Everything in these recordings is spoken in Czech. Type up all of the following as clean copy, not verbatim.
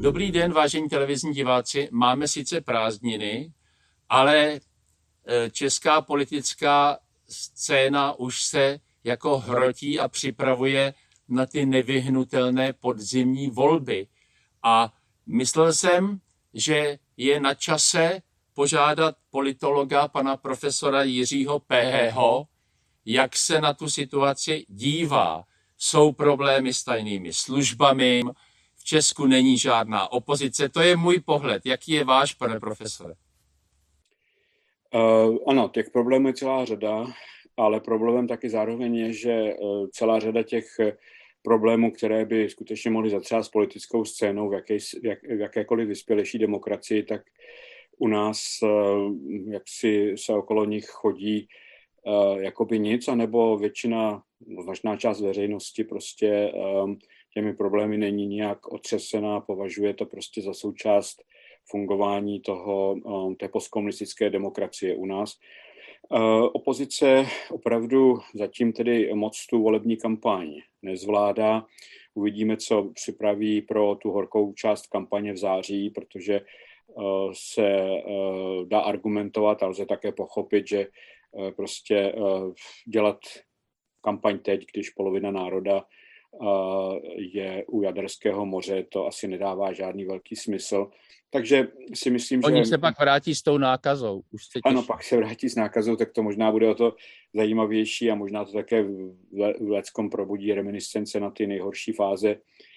Dobrý den, vážení televizní diváci. Máme sice prázdniny, ale česká politická scéna už se jako hrotí a připravuje na ty nevyhnutelné podzimní volby. A myslel jsem, že je na čase požádat politologa, pana profesora Jiřího P.ho, jak se na tu situaci dívá. Jsou problémy s tajnými službami, v Česku není žádná opozice. To je můj pohled. Jaký je váš, pane profesore? Ano, těch problémů je celá řada, ale problémem taky zároveň je, že celá řada těch problémů, které by skutečně mohly zatřást politickou scénou v jakékoliv vyspělejší demokracii, tak u nás jaksi se okolo nich chodí jakoby nic, anebo většina, značná část veřejnosti prostě těmi problémy není nějak otřesená, považuje to prostě za součást fungování té postkomunistické demokracie u nás. Opozice opravdu zatím tedy moc tu volební kampaň nezvládá. Uvidíme, co připraví pro tu horkou část kampaně v září, protože se dá argumentovat a lze také pochopit, že prostě dělat kampaň teď, když polovina národa je u Jaderského moře, to asi nedává žádný velký smysl. Takže si myslím, že... Oni se pak vrátí s tou nákazou. Už se ano, pak se vrátí s nákazou, tak to možná bude o to zajímavější a možná to také v leckom probudí reminiscence na ty nejhorší fáze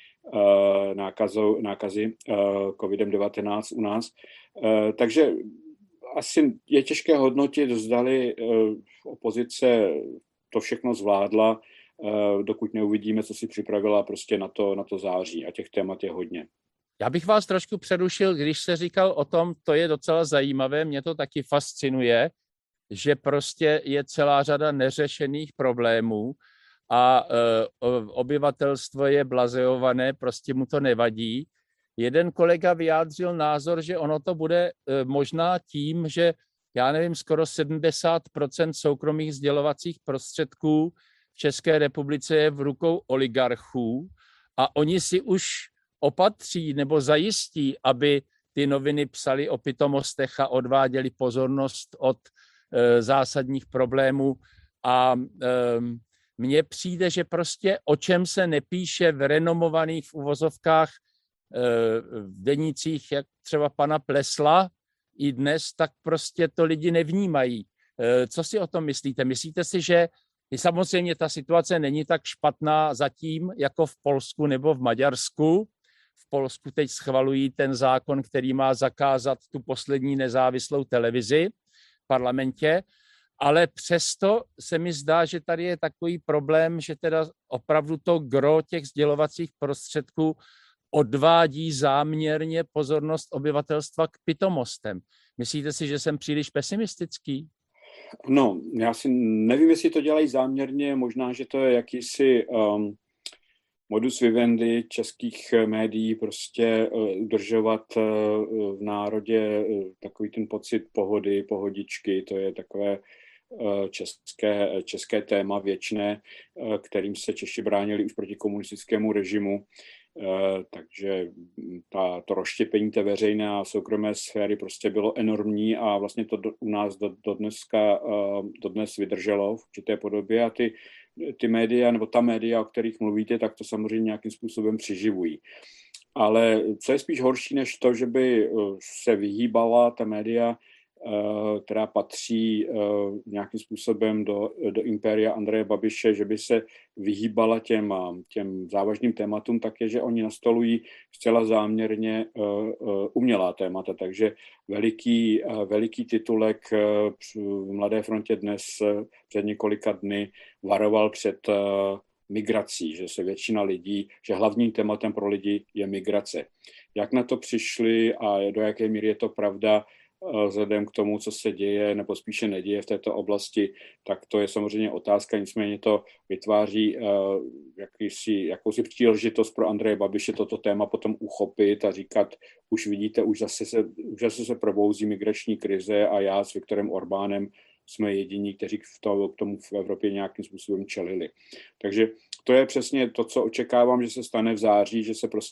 nákazy COVID-19 u nás. Takže asi je těžké hodnotit, zdali opozice to všechno zvládla, dokud neuvidíme, co si připravila prostě na to září. A těch témat je hodně. Já bych vás trošku přerušil, když se říkal o tom, to je docela zajímavé, mě to taky fascinuje, že prostě je celá řada neřešených problémů a obyvatelstvo je blazeované, prostě mu to nevadí. Jeden kolega vyjádřil názor, že ono to bude možná tím, že já nevím, skoro 70% soukromých sdělovacích prostředků v České republice je v rukou oligarchů a oni si už opatří nebo zajistí, aby ty noviny psaly o pitomostech a odváděly pozornost od zásadních problémů. A mně přijde, že prostě o čem se nepíše v renomovaných v uvozovkách v denících, jak třeba pana Plesla i dnes, tak prostě to lidi nevnímají. Co si o tom myslíte? Myslíte si, že samozřejmě ta situace není tak špatná zatím, jako v Polsku nebo v Maďarsku? V Polsku teď schvalují ten zákon, který má zakázat tu poslední nezávislou televizi v parlamentě, ale přesto se mi zdá, že tady je takový problém, že teda opravdu to gro těch sdělovacích prostředků odvádí záměrně pozornost obyvatelstva k pitomostem. Myslíte si, že jsem příliš pesimistický? No, já si nevím, jestli to dělají záměrně, možná, že to je jakýsi modus vivendi českých médií, prostě udržovat v národě takový ten pocit pohody, pohodičky, to je takové české téma věčné, kterým se Češi bránili už proti komunistickému režimu. Takže to rozštěpení té veřejné a soukromé sféry prostě bylo enormní a vlastně to u nás dodnes vydrželo v určité podobě a ty média, nebo ta média, o kterých mluvíte, tak to samozřejmě nějakým způsobem přiživují. Ale co je spíš horší než to, že by se vyhýbala ta média, která patří nějakým způsobem do impéria Andreje Babiše, že by se vyhýbala těm závažným tématům, tak je, že oni nastolují zcela záměrně umělá témata. Takže veliký titulek v Mladé frontě dnes před několika dny varoval před migrací, že se většina lidí, že hlavním tématem pro lidi je migrace. Jak na to přišli a do jaké míry je to pravda, vzhledem k tomu, co se děje, nebo spíše neděje v této oblasti, tak to je samozřejmě otázka, nicméně to vytváří jakousi příležitost pro Andreje Babiše toto téma potom uchopit a říkat, už vidíte, už zase se probouzí migrační krize a já s Viktorem Orbánem jsme jediní, kteří k tomu v Evropě nějakým způsobem čelili. Takže to je přesně to, co očekávám, že se stane v září, že se prostě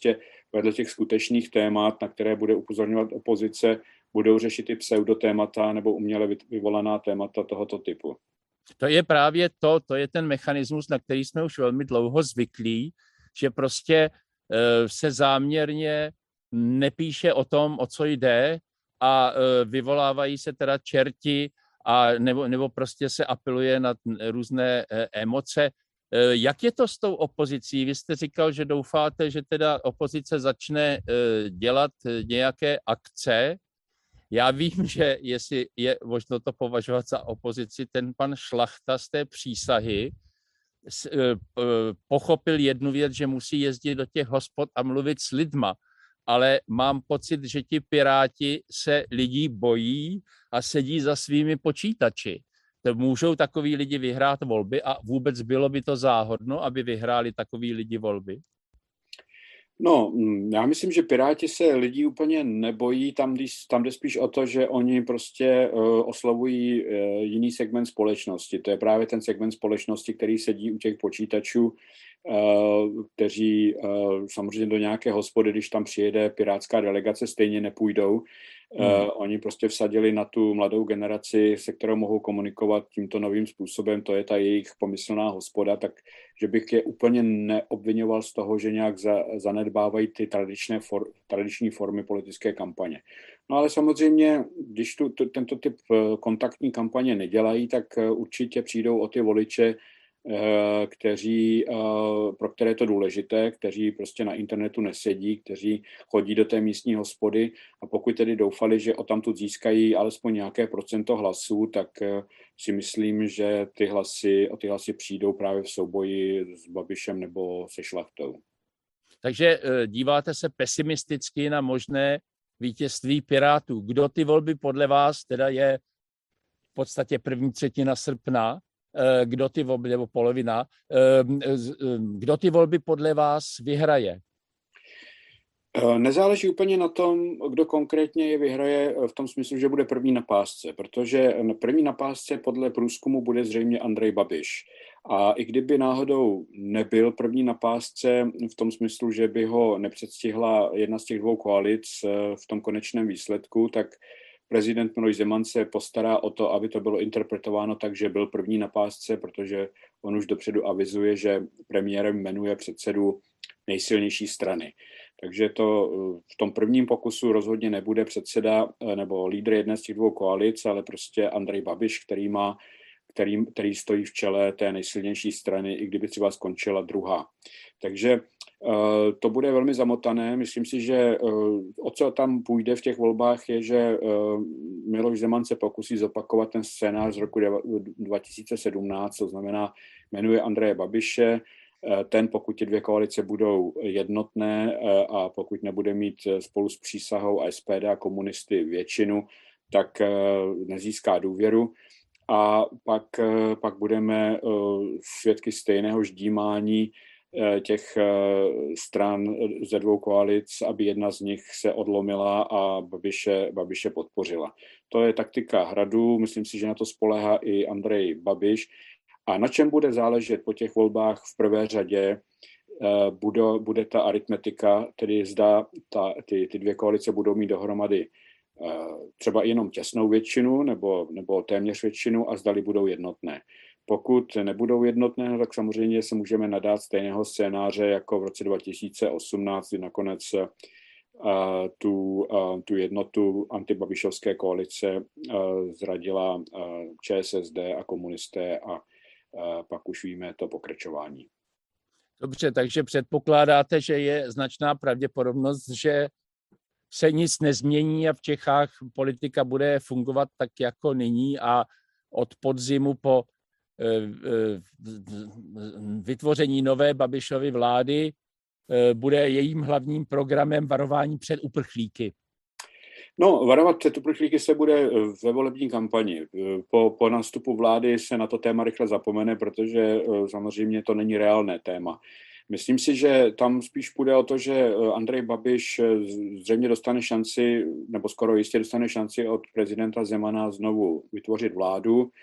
vedle těch skutečných témat, na které bude upozorňovat opozice, budou řešit i pseudotémata nebo uměle vyvolaná témata tohoto typu. To je právě to je ten mechanismus, na který jsme už velmi dlouho zvyklí, že prostě se záměrně nepíše o tom, o co jde, a vyvolávají se teda čerti, nebo prostě se apeluje na různé emoce. Jak je to s tou opozicí? Vy jste říkal, že doufáte, že teda opozice začne dělat nějaké akce. Já vím, že jestli je možno to považovat za opozici, ten pan Šlachta z té přísahy pochopil jednu věc, že musí jezdit do těch hospod a mluvit s lidma, ale mám pocit, že ti Piráti se lidí bojí a sedí za svými počítači. To můžou takoví lidi vyhrát volby a vůbec bylo by to záhodno, aby vyhráli takoví lidi volby? No, já myslím, že Piráti se lidí úplně nebojí, tam jde spíš o to, že oni prostě oslovují jiný segment společnosti. To je právě ten segment společnosti, který sedí u těch počítačů, kteří samozřejmě do nějaké hospody, když tam přijede pirátská delegace, stejně nepůjdou. Oni prostě vsadili na tu mladou generaci, se kterou mohou komunikovat tímto novým způsobem, to je ta jejich pomyslná hospoda, takže bych je úplně neobvinoval z toho, že nějak zanedbávají ty tradiční formy politické kampaně. No ale samozřejmě, když tento typ kontaktní kampaně nedělají, tak určitě přijdou o ty voliče, pro které je to důležité, kteří prostě na internetu nesedí, kteří chodí do té místní hospody, a pokud tedy doufali, že odtamtud získají alespoň nějaké procento hlasů, tak si myslím, že o ty hlasy přijdou právě v souboji s Babišem nebo se Šlachtou. Takže díváte se pesimisticky na možné vítězství Pirátů. Kdo ty volby podle vás, teda je v podstatě první třetina srpna, kdo ty volby, nebo polovina, kdo ty volby podle vás vyhraje? Nezáleží úplně na tom, kdo konkrétně je vyhraje, v tom smyslu, že bude první na pásce, protože první na pásce podle průzkumu bude zřejmě Andrej Babiš. A i kdyby náhodou nebyl první na pásce v tom smyslu, že by ho nepředstihla jedna z těch dvou koalic v tom konečném výsledku, tak prezident Miloš Zeman se postará o to, aby to bylo interpretováno tak, že byl první na pásce, protože on už dopředu avizuje, že premiérem jmenuje předsedu nejsilnější strany. Takže to v tom prvním pokusu rozhodně nebude předseda nebo lídr jedné z těch dvou koalic, ale prostě Andrej Babiš, který stojí v čele té nejsilnější strany, i kdyby třeba skončila druhá. Takže to bude velmi zamotané. Myslím si, že o co tam půjde v těch volbách je, že Miloš Zeman se pokusí zopakovat ten scénář z roku 2017, to znamená jmenuje Andreje Babiše, ten, pokud ty dvě koalice budou jednotné a pokud nebude mít spolu s přísahou a SPD a komunisty většinu, tak nezíská důvěru. A pak budeme svědky stejného ždímání těch stran ze dvou koalic, aby jedna z nich se odlomila a Babiše podpořila. To je taktika Hradu, myslím si, že na to spoléhá i Andrej Babiš. A na čem bude záležet po těch volbách v prvé řadě, bude ta aritmetika, tedy zda ty dvě koalice budou mít dohromady třeba jenom těsnou většinu nebo téměř většinu a zdali budou jednotné. Pokud nebudou jednotné, tak samozřejmě se můžeme nadát stejného scénáře jako v roce 2018, kdy nakonec tu jednotu antibabišovské koalice zradila ČSSD a komunisté a pak už víme to pokračování. Dobře, takže předpokládáte, že je značná pravděpodobnost, že se nic nezmění a v Čechách politika bude fungovat tak jako nyní a od podzimu po vytvoření nové Babišovy vlády bude jejím hlavním programem varování před uprchlíky. No, varovat před uprchlíky se bude ve volební kampani. Po nástupu vlády se na to téma rychle zapomene, protože samozřejmě to není reálné téma. Myslím si, že tam spíš půjde o to, že Andrej Babiš zřejmě dostane šanci, nebo skoro jistě dostane šanci od prezidenta Zemana znovu vytvořit vládu.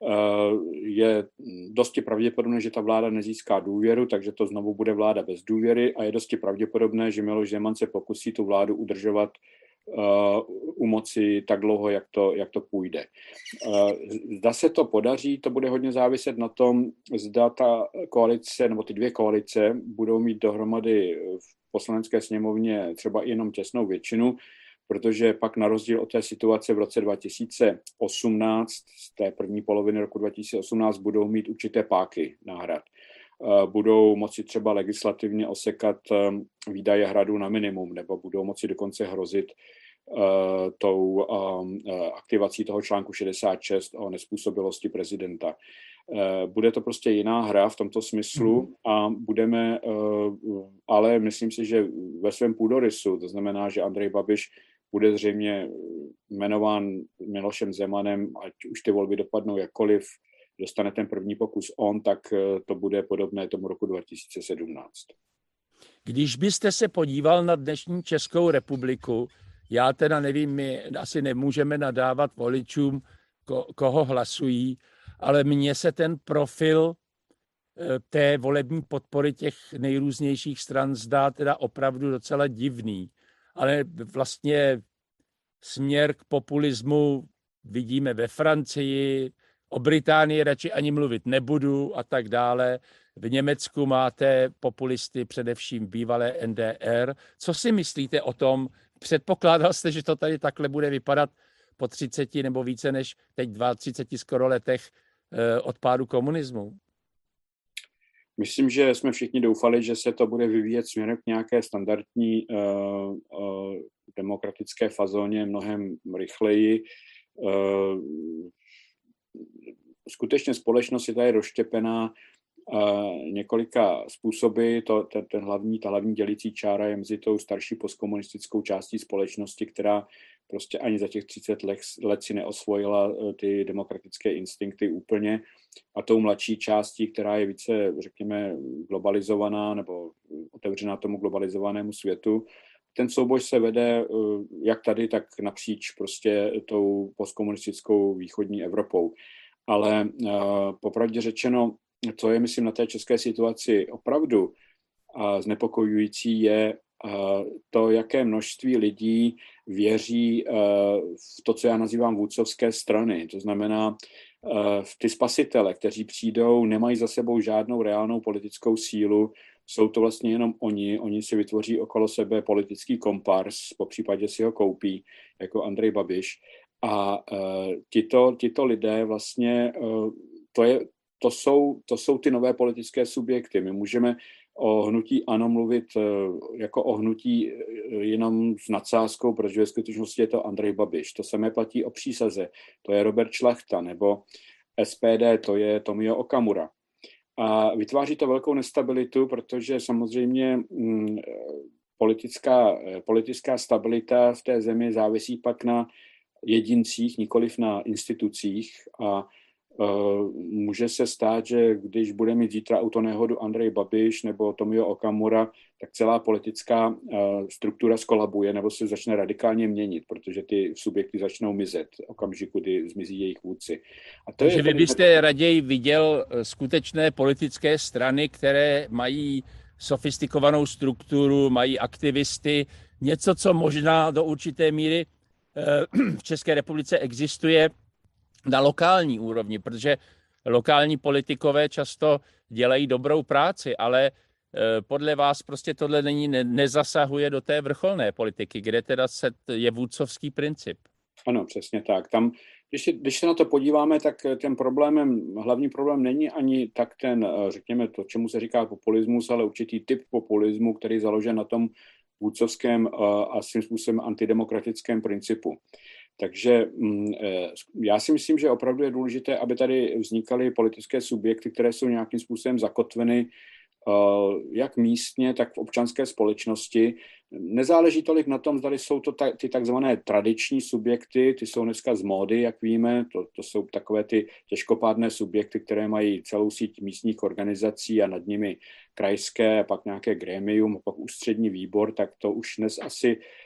Je dosti pravděpodobné, že ta vláda nezíská důvěru, takže to znovu bude vláda bez důvěry a je dosti pravděpodobné, že Miloš Zeman se pokusí tu vládu udržovat u moci tak dlouho, jak to půjde. Zda se to podaří, to bude hodně záviset na tom, zda ta koalice nebo ty dvě koalice budou mít dohromady v poslanecké sněmovně třeba jenom těsnou většinu, protože pak na rozdíl od té situace v roce 2018, z té první poloviny roku 2018, budou mít určité páky náhrad. Budou moci třeba legislativně osekat výdaje hradu na minimum, nebo budou moci dokonce hrozit tou aktivací toho článku 66 o nezpůsobilosti prezidenta. Bude to prostě jiná hra v tomto smyslu a budeme, ale myslím si, že ve svém půdorysu, to znamená, že Andrej Babiš bude zřejmě jmenován Milošem Zemanem, ať už ty volby dopadnou jakkoliv, dostane ten první pokus on, tak to bude podobné tomu roku 2017. Když byste se podíval na dnešní Českou republiku, já teda nevím, my asi nemůžeme nadávat voličům, koho hlasují, ale mně se ten profil té volební podpory těch nejrůznějších stran zdá teda opravdu docela divný. Ale vlastně směr k populismu vidíme ve Francii, o Británii radši ani mluvit nebudu a tak dále. V Německu máte populisty především bývalé NDR. Co si myslíte o tom? Předpokládal jste, že to tady takhle bude vypadat po 30 nebo více než teď 32 skoro letech od pádu komunismu? Myslím, že jsme všichni doufali, že se to bude vyvíjet směrem k nějaké standardní demokratické fazóně mnohem rychleji. Skutečně společnost je tady rozštěpená několika způsoby. Ta hlavní dělící čára je mezi tou starší postkomunistickou částí společnosti, která prostě ani za těch 30 let si neosvojila ty demokratické instinkty úplně, a tou mladší částí, která je více, řekněme, globalizovaná nebo otevřená tomu globalizovanému světu. Ten souboj se vede jak tady, tak napříč prostě tou postkomunistickou východní Evropou. Ale popravdě řečeno, co je, myslím, na té české situaci opravdu znepokojující, je to, jaké množství lidí věří v to, co já nazývám vůdcovské strany. To znamená, v ty spasitele, kteří přijdou, nemají za sebou žádnou reálnou politickou sílu, jsou to vlastně jenom oni si vytvoří okolo sebe politický kompars, popřípadě si ho koupí, jako Andrej Babiš. A tito lidé vlastně, to jsou ty nové politické subjekty. My můžeme o hnutí ANO mluvit jako o hnutí jenom s nadsázkou, protože ve skutečnosti je to Andrej Babiš. To samé platí o Přísaze, to je Robert Šlachta, nebo SPD, to je Tomio Okamura. A vytváří to velkou nestabilitu, protože samozřejmě politická stabilita v té zemi závisí pak na jedincích, nikoliv na institucích, a může se stát, že když bude mít zítra autonehodu Andrej Babiš nebo Tomio Okamura, tak celá politická struktura skolabuje nebo se začne radikálně měnit, protože ty subjekty začnou mizet okamžiku, kdy zmizí jejich vůdci. Takže vy byste raději viděl skutečné politické strany, které mají sofistikovanou strukturu, mají aktivisty, něco, co možná do určité míry v České republice existuje na lokální úrovni, protože lokální politikové často dělají dobrou práci, ale podle vás prostě tohle nezasahuje do té vrcholné politiky, kde teda je vůdcovský princip. Ano, přesně tak. Tam, když se na to podíváme, tak hlavní problém není ani tak ten, řekněme, to, čemu se říká populismus, ale určitý typ populismu, který je založen na tom vůdcovském a svým způsobem antidemokratickém principu. Takže já si myslím, že opravdu je důležité, aby tady vznikaly politické subjekty, které jsou nějakým způsobem zakotveny jak místně, tak v občanské společnosti. Nezáleží tolik na tom, zda jsou to ty takzvané tradiční subjekty, ty jsou dneska z módy, jak víme, to jsou takové ty těžkopádné subjekty, které mají celou síť místních organizací a nad nimi krajské, a pak nějaké grémium, a pak ústřední výbor, tak to už dnes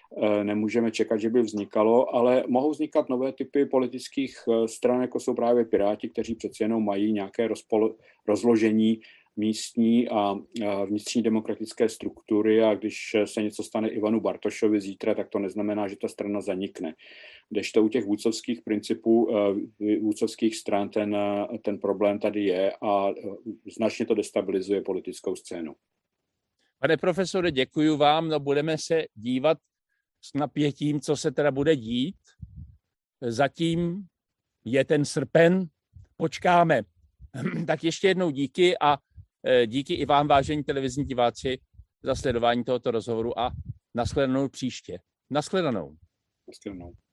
nemůžeme čekat, že by vznikalo, ale mohou vznikat nové typy politických stran, jako jsou právě Piráti, kteří přeci jenom mají nějaké rozložení místní a vnitřní demokratické struktury, a když se něco stane Ivanu Bartošovi zítra, tak to neznamená, že ta strana zanikne. Kdežto u těch vůdcovských principů, vůdcovských stran ten problém tady je a značně to destabilizuje politickou scénu. Pane profesore, děkuji vám. No, budeme se dívat s napětím, co se teda bude dít. Zatím je ten srpen, počkáme. Tak ještě jednou díky a díky i vám, vážení televizní diváci, za sledování tohoto rozhovoru a nashledanou příště. Nashledanou. Nashledanou.